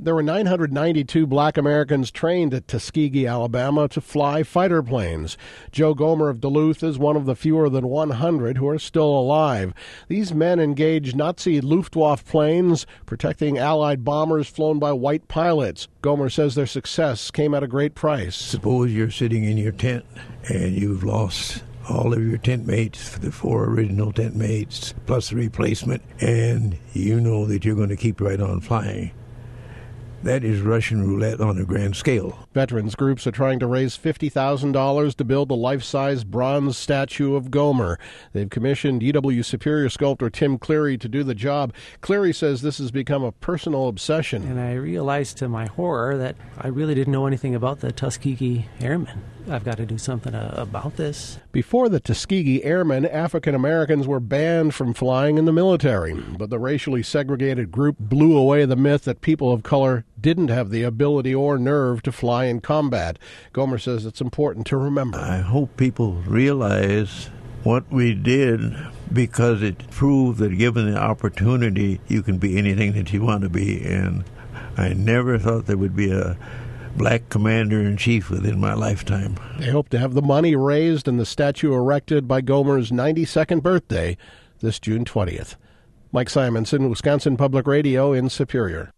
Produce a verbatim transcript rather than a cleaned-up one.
There were nine hundred ninety-two black Americans trained at Tuskegee, Alabama, to fly fighter planes. Joe Gomer of Duluth is one of the fewer than one hundred who are still alive. These men engaged Nazi Luftwaffe planes, protecting Allied bombers flown by white pilots. Gomer says their success came at a great price. Suppose you're sitting in your tent and you've lost all of your tent mates, the four original tent mates, plus the replacement, and you know that you're going to keep right on flying. That is Russian roulette on a grand scale. Veterans groups are trying to raise fifty thousand dollars to build a life-size bronze statue of Gomer. They've commissioned U W Superior sculptor Tim Cleary to do the job. Cleary says this has become a personal obsession. And I realized to my horror that I really didn't know anything about the Tuskegee Airmen. I've got to do something uh, about this. Before the Tuskegee Airmen, African Americans were banned from flying in the military. But the racially segregated group blew away the myth that people of color didn't have the ability or nerve to fly in combat. Gomer says it's important to remember. I hope people realize what we did, because it proved that given the opportunity, you can be anything that you want to be. And I never thought there would be a black commander-in-chief within my lifetime. They hope to have the money raised and the statue erected by Gomer's ninety-second birthday this June twentieth. Mike Simonson, Wisconsin Public Radio in Superior.